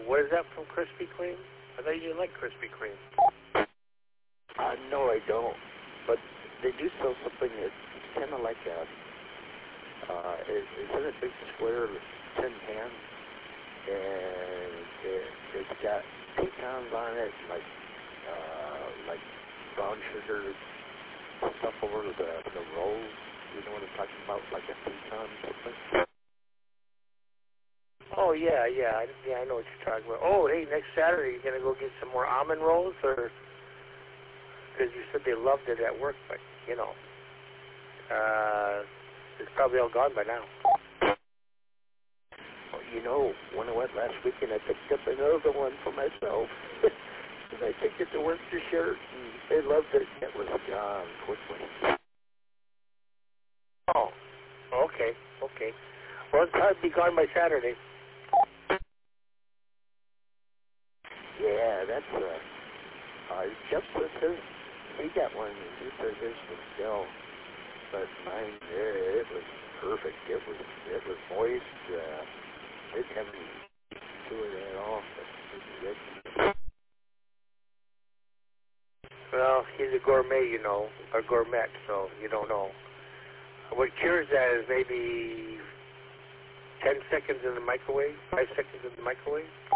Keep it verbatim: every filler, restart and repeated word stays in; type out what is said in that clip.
What is that from Krispy Kreme? I thought you didn't like Krispy Kreme. Uh, no, I don't. But they do sell something that's kind of like a, uh, it, it's in a big square tin pan, and it, it's got pecans on it, like, uh, like brown sugar stuff over the, the rolls. You know what I'm talking about, like a pecan something? Oh, yeah, yeah, I, yeah, I know what you're talking about. Oh, hey, next Saturday, you going to go get some more almond rolls, or, because you said they loved it at work, but, you know, uh, it's probably all gone by now. Well, you know, when I went last weekend, I picked up another one for myself. And I took it to work to shirt, and they loved it. It was gone quickly. Oh, okay, okay. Well, it's probably be gone by Saturday. Yeah, that's, uh, uh, Justin says he got one, and he said his was still, but mine, yeah, it was perfect. It was, it was moist, uh, it didn't have any to it at all, but it was good. Well, he's a gourmet, you know, a gourmet, so you don't know. What cures that is maybe ten seconds in the microwave, five seconds in the microwave.